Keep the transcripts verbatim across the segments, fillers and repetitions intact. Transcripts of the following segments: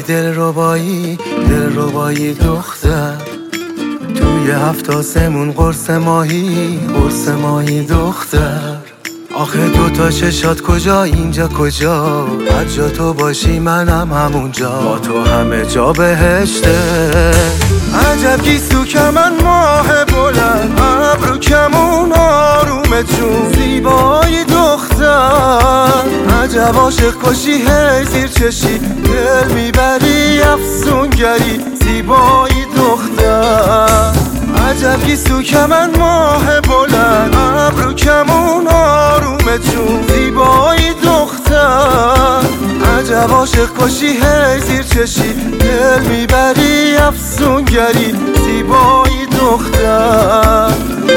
دلربایی دلربایی دختر، توی هفت آسمون قرص ماهی قرص ماهی دختر. آخه دوتا چشات کجا اینجا کجا، هر جا تو باشی منم همونجا، با تو همه جا بهشته. عجب گیسو که من ماه بلند، ابرو کمون آروم جون، زیبایی دختر. عجب عاشق کشی هی زیر چشی، دل میبری افسونگری، زیبایی دختر. عجب گیسو که من ماه بلند، ابرو کمون آروم جون، زیبایی دختر. عجب عاشق کشی هی زیر چشی، دل میبری افسونگری، زیبایی دختر.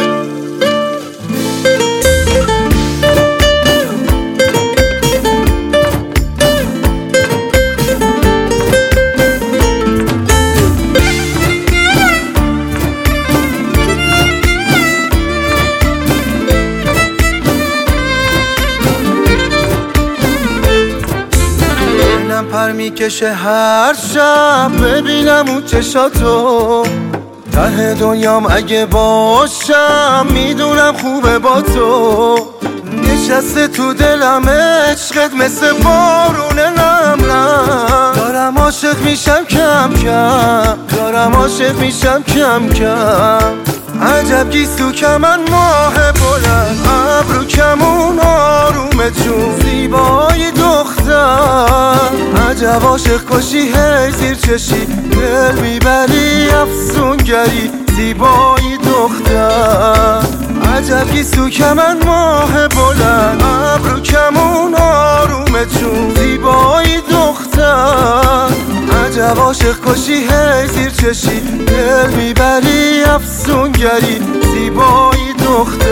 پر میکشه هر شب ببینم اون چشاتو، ته دنیام اگه باشم میدونم خوبه با تو. نشسته تو دلم عشقت مثل بارون نم نم، دارم عاشق میشم کم کم، دارم عاشق میشم کم کم. عجب گیسو که من ماه بلند، ابرو کمون آروم جون، زیبایی دختر. عجب عاشق کشی هی زیر چشی، دل میبری افسونگری، زیبایی دختر. عجب گیسو که من ماه بلند، ابرو کمون آروم جون، زیبایی دختر. عجب عاشق کشی هی زیر چشی، دل میبری افسونگری، زیبایی دختر.